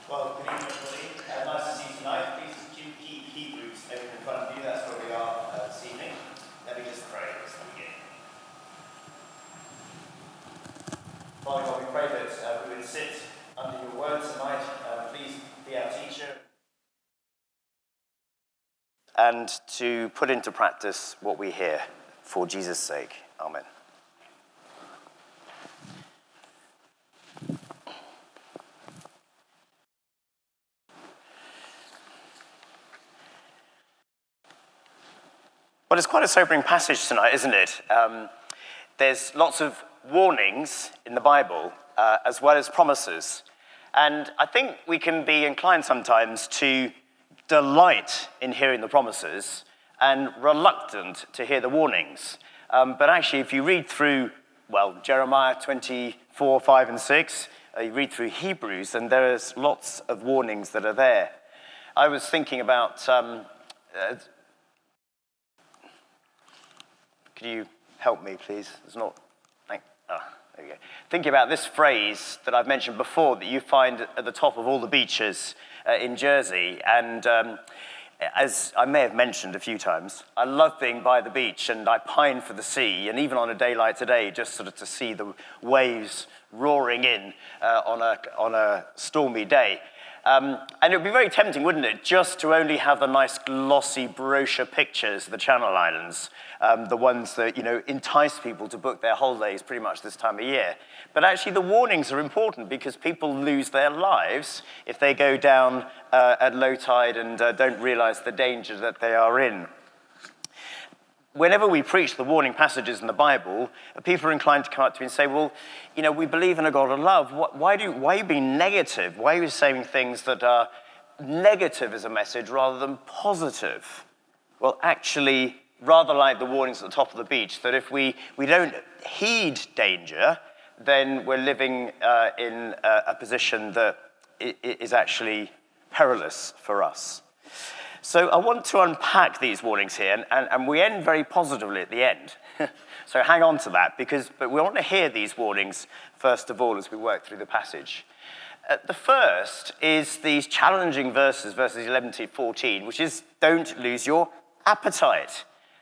Well, good evening, everybody. Nice to see you tonight. Please keep Hebrews open in front of you. That's where we are this evening. Let me just pray as we begin. Father God, we pray that we would sit under your word tonight. Please be our teacher. And to put into practice what we hear for Jesus' sake. Amen. Well, it's quite a sobering passage tonight, isn't it? There's lots of warnings in the Bible, as well as promises. And I think we can be inclined sometimes to delight in hearing the promises and reluctant to hear the warnings. But actually, if you read through, Jeremiah 24, 5 and 6, you read through Hebrews, and there's lots of warnings that are there. I was thinking about... Could you help me, please? There we go. Thinking about this phrase that I've mentioned before that you find at the top of all the beaches in Jersey. And as I may have mentioned a few times, I love being by the beach and I pine for the sea. And even on a day like today, just sort of to see the waves roaring in on a stormy day. And it would be very tempting, wouldn't it, just to only have the nice glossy brochure pictures of the Channel Islands, the ones that, entice people to book their holidays pretty much this time of year. But actually the warnings are important because people lose their lives if they go down at low tide and don't realize the danger that they are in. Whenever we preach the warning passages in the Bible, people are inclined to come up to me and say, well, we believe in a God of love. Why are you being negative? Why are you saying things that are negative as a message rather than positive? Well, actually, rather like the warnings at the top of the beach, that if we don't heed danger, then we're living in a position that is actually perilous for us. So I want to unpack these warnings here, and we end very positively at the end. So hang on to that, but we want to hear these warnings first of all as we work through the passage. The first is these challenging verses 11 to 14, which is don't lose your appetite.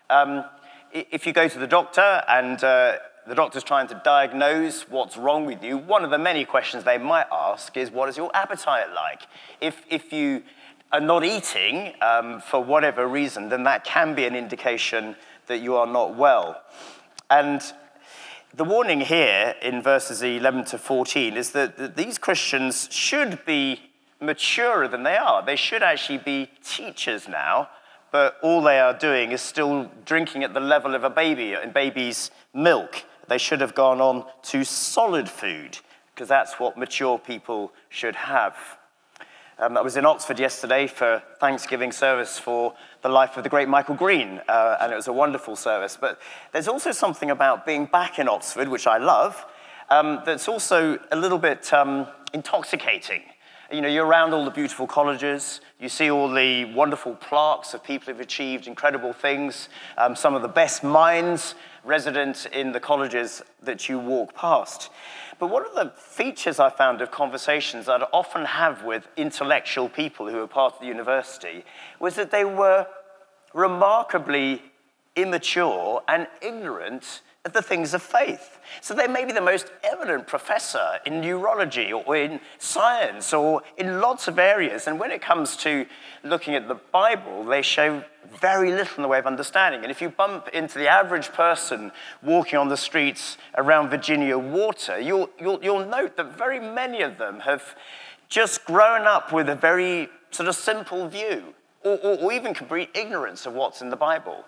If you go to the doctor and the doctor's trying to diagnose what's wrong with you, one of the many questions they might ask is, what is your appetite like? If you are not eating for whatever reason, then that can be an indication that you are not well. And the warning here in verses 11 to 14 is that these Christians should be maturer than they are. They should actually be teachers now, but all they are doing is still drinking at the level of a baby, in baby's milk. They should have gone on to solid food, because that's what mature people should have. I was in Oxford yesterday for Thanksgiving service for the life of the great Michael Green, and it was a wonderful service. But there's also something about being back in Oxford, which I love, that's also a little bit intoxicating. You're around all the beautiful colleges, you see all the wonderful plaques of people who've achieved incredible things, some of the best minds resident in the colleges that you walk past. But one of the features I found of conversations that I often have with intellectual people who are part of the university was that they were remarkably immature and ignorant of the things of faith. So they may be the most eminent professor in neurology or in science or in lots of areas. And when it comes to looking at the Bible, they show very little in the way of understanding. And if you bump into the average person walking on the streets around Virginia Water, you'll note that very many of them have just grown up with a very sort of simple view or even complete ignorance of what's in the Bible.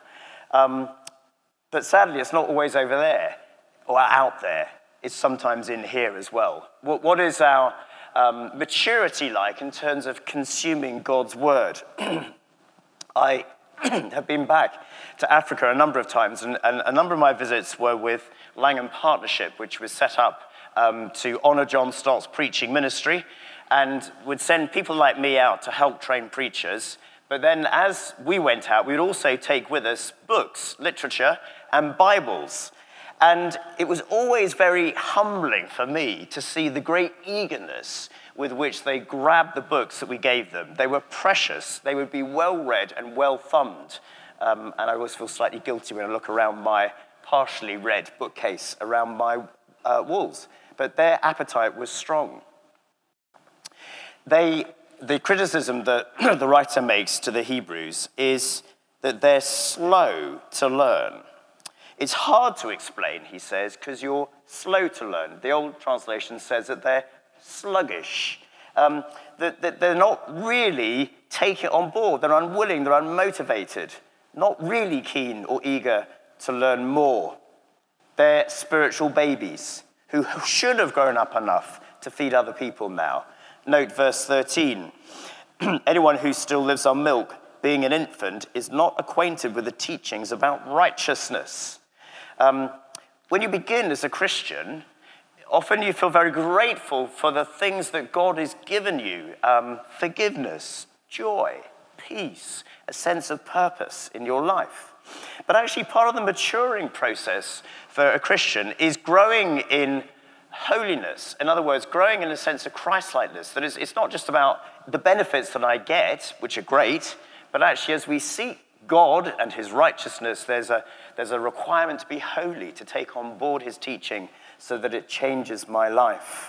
But sadly, it's not always over there or out there. It's sometimes in here as well. What is our maturity like in terms of consuming God's word? I have been back to Africa a number of times, and a number of my visits were with Langham Partnership, which was set up to honor John Stott's preaching ministry and would send people like me out to help train preachers. But then as we went out, we would also take with us books, literature, and Bibles. And it was always very humbling for me to see the great eagerness with which they grabbed the books that we gave them. They were precious. They would be well-read and well-thumbed. And I always feel slightly guilty when I look around my partially read bookcase around my walls. But their appetite was strong. The criticism that the writer makes to the Hebrews is that they're slow to learn. It's hard to explain, he says, because you're slow to learn. The old translation says that they're sluggish, that they're not really taking it on board. They're unwilling, they're unmotivated, not really keen or eager to learn more. They're spiritual babies who should have grown up enough to feed other people now. Note verse 13. Anyone who still lives on milk, being an infant, is not acquainted with the teachings about righteousness. When you begin as a Christian, often you feel very grateful for the things that God has given you. Forgiveness, joy, peace, a sense of purpose in your life. But actually part of the maturing process for a Christian is growing in holiness. In other words, growing in a sense of Christ-likeness. That is, it's not just about the benefits that I get, which are great, but actually as we seek God and his righteousness, there's a requirement to be holy, to take on board his teaching so that it changes my life.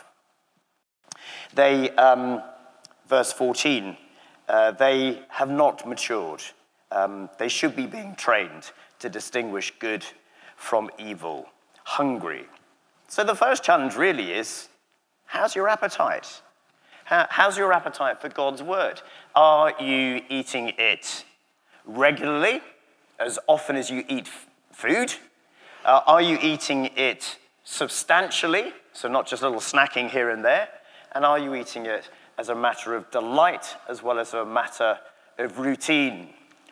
They, verse 14, they have not matured. They should be being trained to distinguish good from evil, hungry. So the first challenge really is, how's your appetite? How's your appetite for God's word? Are you eating it regularly, as often as you eat food? Are you eating it substantially, so not just a little snacking here and there? And are you eating it as a matter of delight as well as a matter of routine?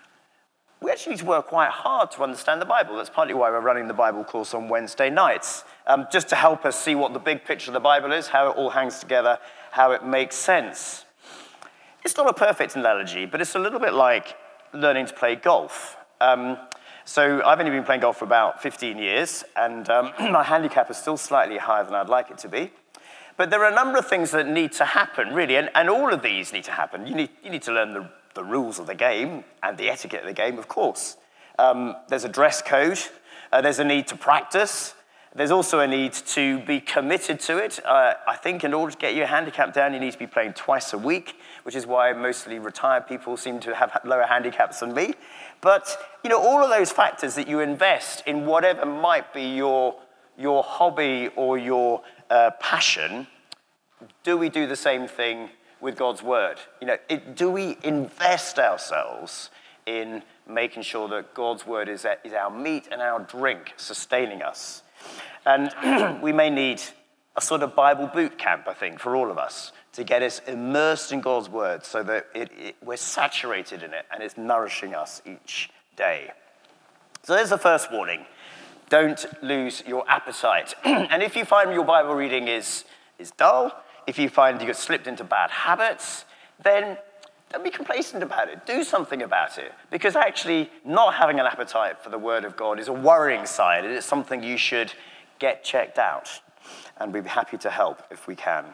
We actually need to work quite hard to understand the Bible. That's partly why we're running the Bible course on Wednesday nights, just to help us see what the big picture of the Bible is, how it all hangs together, how it makes sense. It's not a perfect analogy, but it's a little bit like learning to play golf. So I've only been playing golf for about 15 years, and my handicap is still slightly higher than I'd like it to be. But there are a number of things that need to happen, really, and all of these need to happen. You need to learn the rules of the game and the etiquette of the game, of course. There's a dress code. There's a need to practice. There's also a need to be committed to it. I think in order to get your handicap down, you need to be playing twice a week, which is why mostly retired people seem to have lower handicaps than me. But, all of those factors that you invest in whatever might be your hobby or your passion, do we do the same thing with God's word? Do we invest ourselves in making sure that God's word is our meat and our drink, sustaining us? And we may need a sort of Bible boot camp, I think, for all of us, to get us immersed in God's word so that we're saturated in it and it's nourishing us each day. So there's the first warning. Don't lose your appetite. And if you find your Bible reading is dull, if you find you've slipped into bad habits, then don't be complacent about it. Do something about it. Because actually, not having an appetite for the word of God is a worrying sign. It is something you should get checked out. And we'd be happy to help if we can.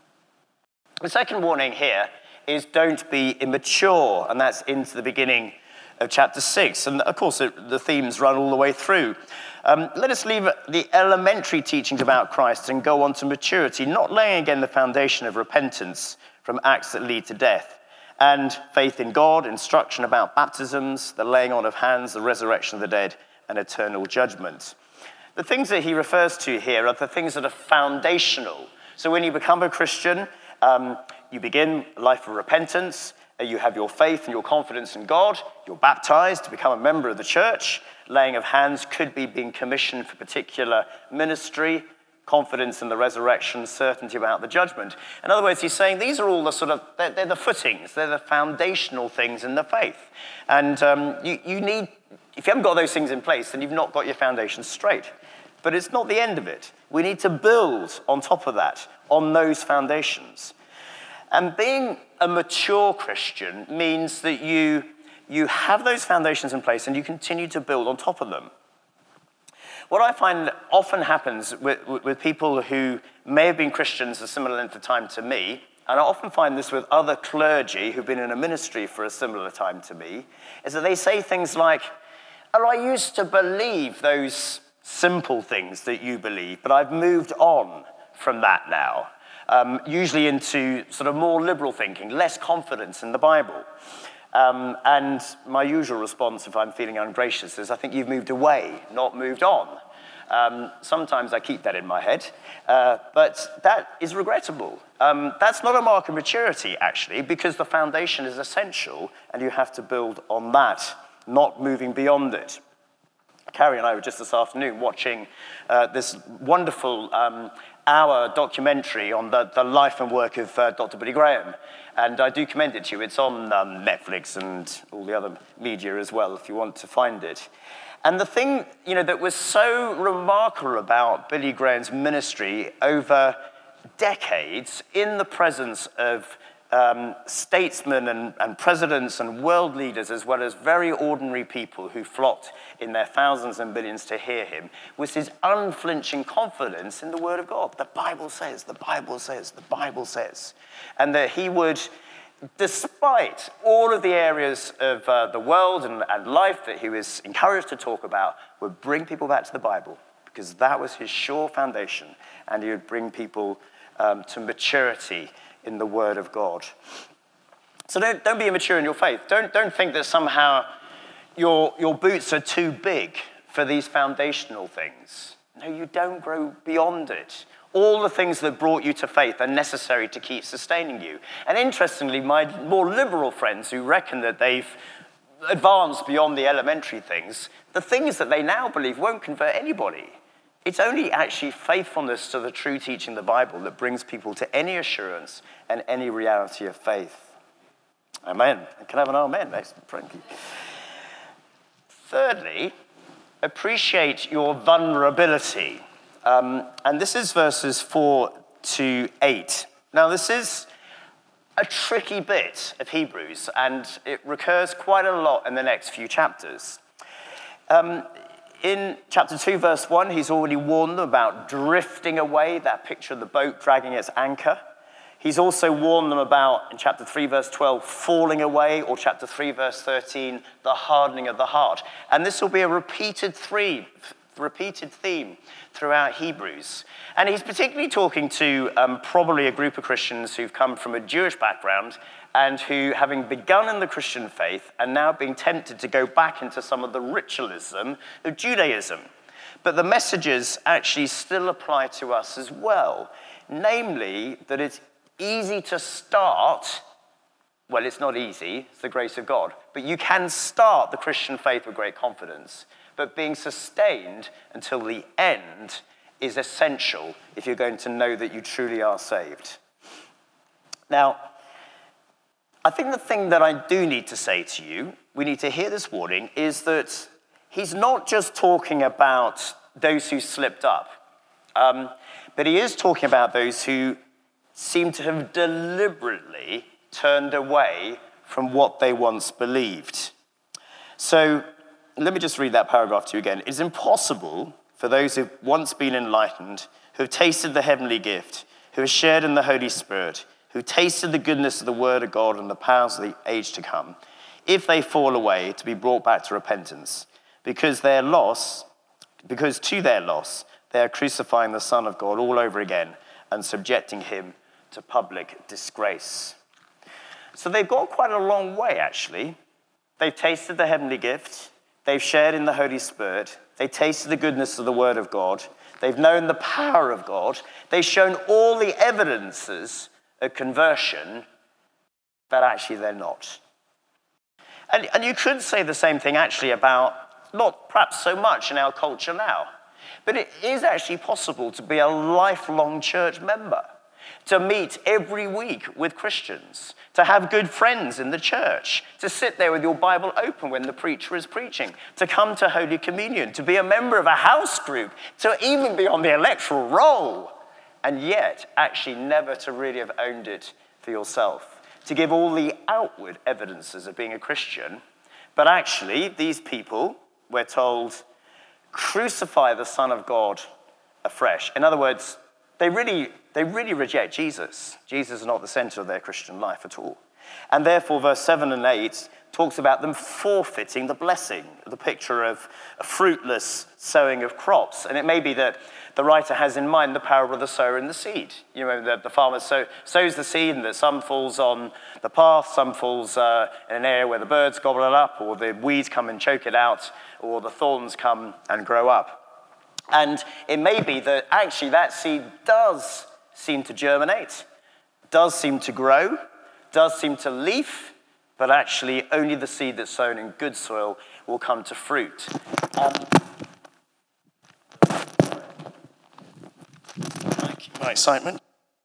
The second warning here is don't be immature. And that's into the beginning of chapter 6. And of course, the themes run all the way through. Let us leave the elementary teachings about Christ and go on to maturity, not laying again the foundation of repentance from acts that lead to death, and faith in God, instruction about baptisms, the laying on of hands, the resurrection of the dead, and eternal judgment. The things that he refers to here are the things that are foundational. So when you become a Christian, you begin a life of repentance, you have your faith and your confidence in God, you're baptized to become a member of the church. Laying of hands could be being commissioned for particular ministry, confidence in the resurrection, certainty about the judgment. In other words, he's saying these are all they're the footings, they're the foundational things in the faith. And you need, if you haven't got those things in place, then you've not got your foundation straight. But it's not the end of it. We need to build on top of that, on those foundations. And being a mature Christian means that you have those foundations in place and you continue to build on top of them. What I find often happens with people who may have been Christians a similar length of time to me, and I often find this with other clergy who've been in a ministry for a similar time to me, is that they say things like, oh, I used to believe those simple things that you believe, but I've moved on from that now, usually into sort of more liberal thinking, less confidence in the Bible. And my usual response if I'm feeling ungracious is, I think you've moved away, not moved on. Sometimes I keep that in my head, but that is regrettable. That's not a mark of maturity, actually, because the foundation is essential, and you have to build on that, not moving beyond it. Carrie and I were just this afternoon watching this wonderful hour documentary on the life and work of Dr. Billy Graham. And I do commend it to you. It's on Netflix and all the other media as well, if you want to find it. And the thing, that was so remarkable about Billy Graham's ministry over decades in the presence of statesmen and presidents and world leaders, as well as very ordinary people who flocked in their thousands and millions to hear him, was his unflinching confidence in the Word of God. The Bible says, the Bible says, the Bible says. And that he would, despite all of the areas of the world and life that he was encouraged to talk about, would bring people back to the Bible, because that was his sure foundation, and he would bring people to maturity in the Word of God. So don't be immature in your faith. Don't think that somehow your boots are too big for these foundational things. No, you don't grow beyond it. All the things that brought you to faith are necessary to keep sustaining you. And interestingly, my more liberal friends who reckon that they've advanced beyond the elementary things, the things that they now believe won't convert anybody. It's only actually faithfulness to the true teaching of the Bible that brings people to any assurance and any reality of faith. Amen. Can I have an amen? Excellent, Frankie. Thirdly, appreciate your vulnerability. And this is verses 4 to 8. Now, this is a tricky bit of Hebrews, and it recurs quite a lot in the next few chapters. In chapter 2, verse 1, he's already warned them about drifting away, that picture of the boat dragging its anchor. He's also warned them about, in chapter 3, verse 12, falling away, or chapter 3, verse 13, the hardening of the heart. And this will be a repeated theme throughout Hebrews. And he's particularly talking to probably a group of Christians who've come from a Jewish background and who, having begun in the Christian faith, are now being tempted to go back into some of the ritualism of Judaism. But the messages actually still apply to us as well, namely that it's easy to start. Well, it's not easy, it's the grace of God, but you can start the Christian faith with great confidence. But being sustained until the end is essential if you're going to know that you truly are saved. Now, I think the thing that I do need to say to you, we need to hear this warning, is that he's not just talking about those who slipped up, but he is talking about those who seem to have deliberately turned away from what they once believed. So, let me just read that paragraph to you again. It is impossible for those who've once been enlightened, who have tasted the heavenly gift, who have shared in the Holy Spirit, who tasted the goodness of the Word of God and the powers of the age to come, if they fall away, to be brought back to repentance, because to their loss, they are crucifying the Son of God all over again and subjecting him to public disgrace. So they've got quite a long way, actually. They've tasted the heavenly gift. They've shared in the Holy Spirit. They tasted the goodness of the Word of God. They've known the power of God. They've shown all the evidences of conversion, but actually they're not. And you could say the same thing actually about, not perhaps so much in our culture now, but it is actually possible to be a lifelong church member, to meet every week with Christians, to have good friends in the church, to sit there with your Bible open when the preacher is preaching, to come to Holy Communion, to be a member of a house group, to even be on the electoral roll, and yet actually never to really have owned it for yourself, to give all the outward evidences of being a Christian, but actually these people, we're told, crucify the Son of God afresh. In other words, they really reject Jesus. Jesus is not the center of their Christian life at all. And therefore, verse 7 and 8 talks about them forfeiting the blessing, the picture of a fruitless sowing of crops. And it may be that the writer has in mind the parable of the sower and the seed. You know, the farmer sows the seed, and that some falls on the path, some falls in an area where the birds gobble it up, or the weeds come and choke it out, or the thorns come and grow up. And it may be that actually that seed does seem to germinate, does seem to grow, does seem to leaf, but actually only the seed that's sown in good soil will come to fruit. My excitement.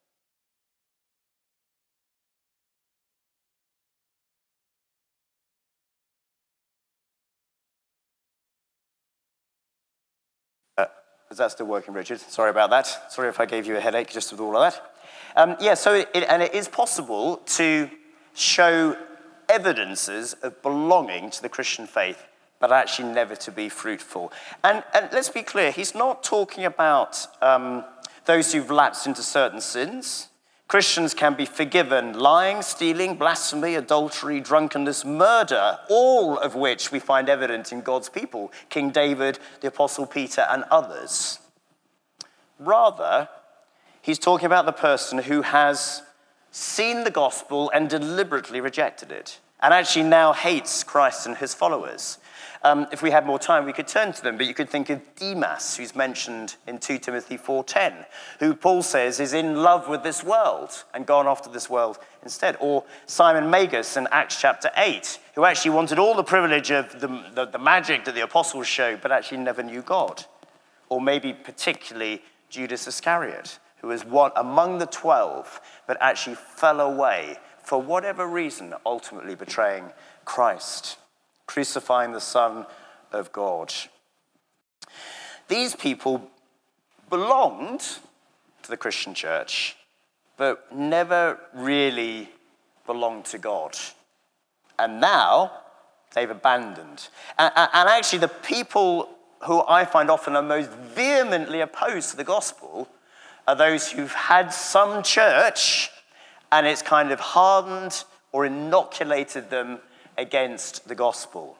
Is that still working, Richard? Sorry about that. Sorry if I gave you a headache just with all of that. So it is possible to show evidences of belonging to the Christian faith, but actually never to be fruitful. And let's be clear, he's not talking about those who've lapsed into certain sins. Christians can be forgiven lying, stealing, blasphemy, adultery, drunkenness, murder, all of which we find evident in God's people, King David, the Apostle Peter, and others. Rather, he's talking about the person who has seen the gospel and deliberately rejected it, and actually now hates Christ and his followers. If we had more time, we could turn to them, but you could think of Demas, who's mentioned in 2 Timothy 4:10, who Paul says is in love with this world and gone off to this world instead. Or Simon Magus in Acts chapter 8, who actually wanted all the privilege of the magic that the apostles showed, but actually never knew God. Or maybe particularly Judas Iscariot, who was one among the 12, but actually fell away for whatever reason, ultimately betraying Christ, crucifying the Son of God. These people belonged to the Christian church, but never really belonged to God. And now they've abandoned. And actually the people who I find often are most vehemently opposed to the gospel are those who've had some church and it's kind of hardened or inoculated them against the gospel.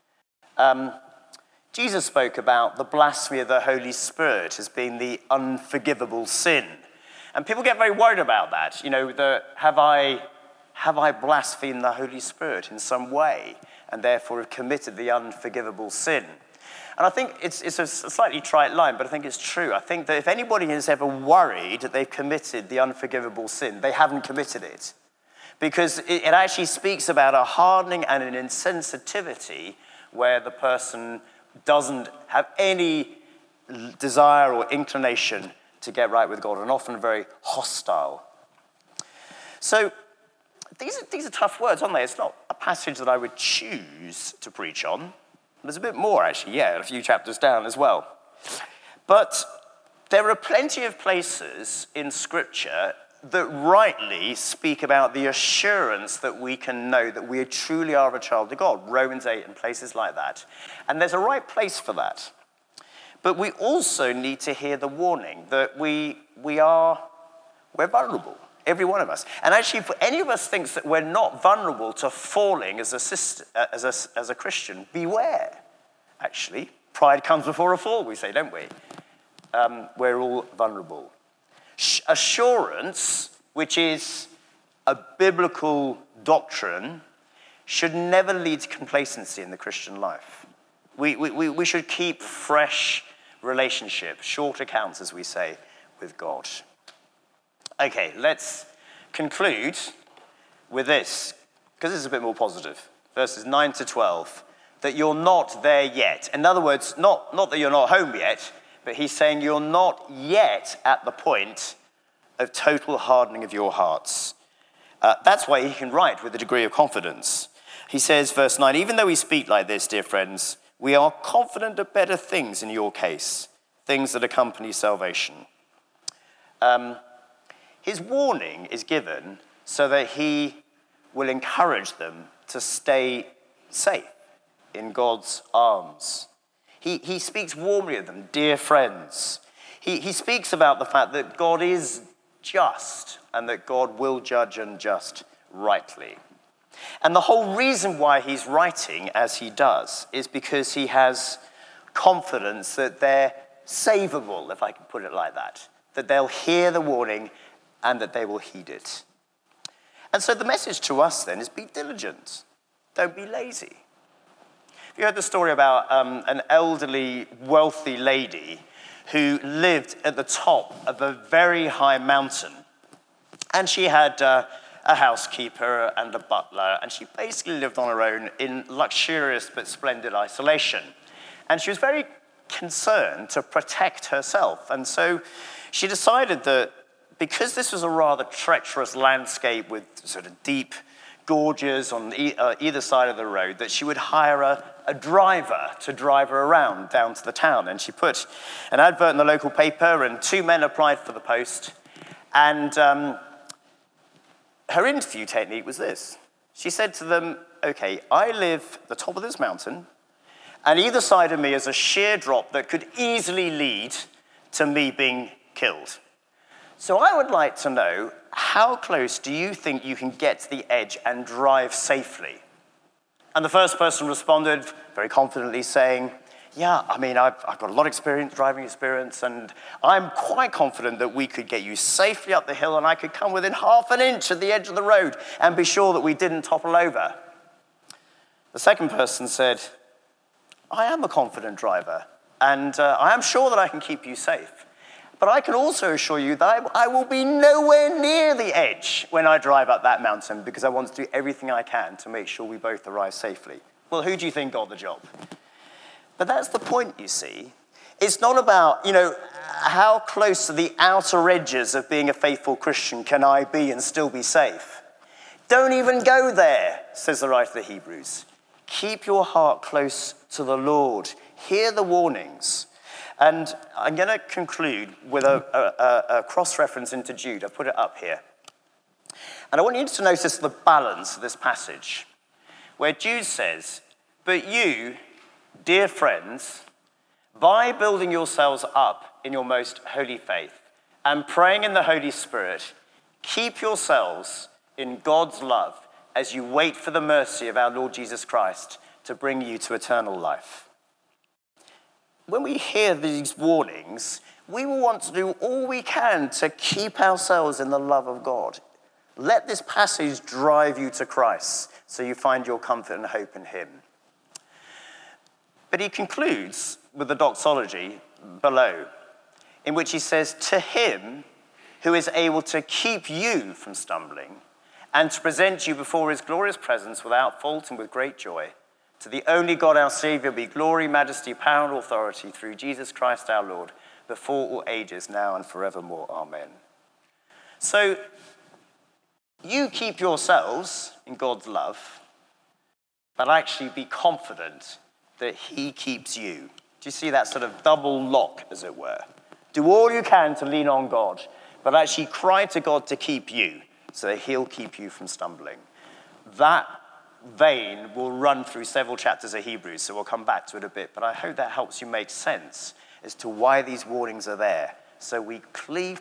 Jesus spoke about the blasphemy of the Holy Spirit as being the unforgivable sin. And people get very worried about that. You know, have I blasphemed the Holy Spirit in some way and therefore have committed the unforgivable sin? And I think it's a slightly trite line, but I think it's true. I think that if anybody has ever worried that they've committed the unforgivable sin, they haven't committed it. Because it actually speaks about a hardening and an insensitivity where the person doesn't have any desire or inclination to get right with God, and often very hostile. So these are tough words, aren't they? It's not a passage that I would choose to preach on. There's a bit more, actually, a few chapters down as well. But there are plenty of places in Scripture that rightly speak about the assurance that we can know that we truly are a child of God, Romans 8 and places like that. And there's a right place for that. But we also need to hear the warning that we're vulnerable, every one of us. And actually, if any of us thinks that we're not vulnerable to falling as a Christian, beware, actually. Pride comes before a fall, we say, don't we? We're all vulnerable. Assurance, which is a biblical doctrine, should never lead to complacency in the Christian life. We should keep fresh relationships, short accounts, as we say, with God. Okay, let's conclude with this, because this is a bit more positive. Verses 9 to 12, that you're not there yet. In other words, not that you're not home yet, but he's saying you're not yet at the point of total hardening of your hearts. That's why he can write with a degree of confidence. He says, verse 9, even though we speak like this, dear friends, we are confident of better things in your case, things that accompany salvation. His warning is given so that he will encourage them to stay safe in God's arms. He speaks warmly of them, dear friends. He speaks about the fact that God is just and that God will judge and just rightly. And the whole reason why he's writing as he does is because he has confidence that they're savable, if I can put it like that they'll hear the warning and that they will heed it. And so the message to us then is be diligent. Don't be lazy. Have you heard the story about an elderly, wealthy lady who lived at the top of a very high mountain? And she had a housekeeper and a butler, and she basically lived on her own in luxurious but splendid isolation. And she was very concerned to protect herself. And so she decided that because this was a rather treacherous landscape with sort of deep gorges on either side of the road, that she would hire a driver to drive her around down to the town. And she put an advert in the local paper, and 2 men applied for the post. And her interview technique was this. She said to them, okay, I live at the top of this mountain, and either side of me is a sheer drop that could easily lead to me being killed. So I would like to know, how close do you think you can get to the edge and drive safely? And the first person responded very confidently saying, yeah, I mean, I've got a lot of driving experience, and I'm quite confident that we could get you safely up the hill, and I could come within half an inch of the edge of the road and be sure that we didn't topple over. The second person said, I am a confident driver, and I am sure that I can keep you safe. But I can also assure you that I will be nowhere near the edge when I drive up that mountain, because I want to do everything I can to make sure we both arrive safely. Well, who do you think got the job? But that's the point, you see. It's not about, how close to the outer edges of being a faithful Christian can I be and still be safe? Don't even go there, says the writer of the Hebrews. Keep your heart close to the Lord. Hear the warnings. And I'm going to conclude with a cross-reference into Jude. I've put it up here. And I want you to notice the balance of this passage, where Jude says, but you, dear friends, by building yourselves up in your most holy faith and praying in the Holy Spirit, keep yourselves in God's love as you wait for the mercy of our Lord Jesus Christ to bring you to eternal life. When we hear these warnings, we will want to do all we can to keep ourselves in the love of God. Let this passage drive you to Christ so you find your comfort and hope in him. But he concludes with the doxology below, in which he says, to him who is able to keep you from stumbling and to present you before his glorious presence without fault and with great joy, to the only God, our Savior, be glory, majesty, power, and authority through Jesus Christ our Lord, before all ages, now and forevermore. Amen. So, you keep yourselves in God's love, but actually be confident that he keeps you. Do you see that sort of double lock, as it were? Do all you can to lean on God, but actually cry to God to keep you, so that he'll keep you from stumbling. That vein will run through several chapters of Hebrews, so we'll come back to it a bit, but I hope that helps you make sense as to why these warnings are there. So we cleave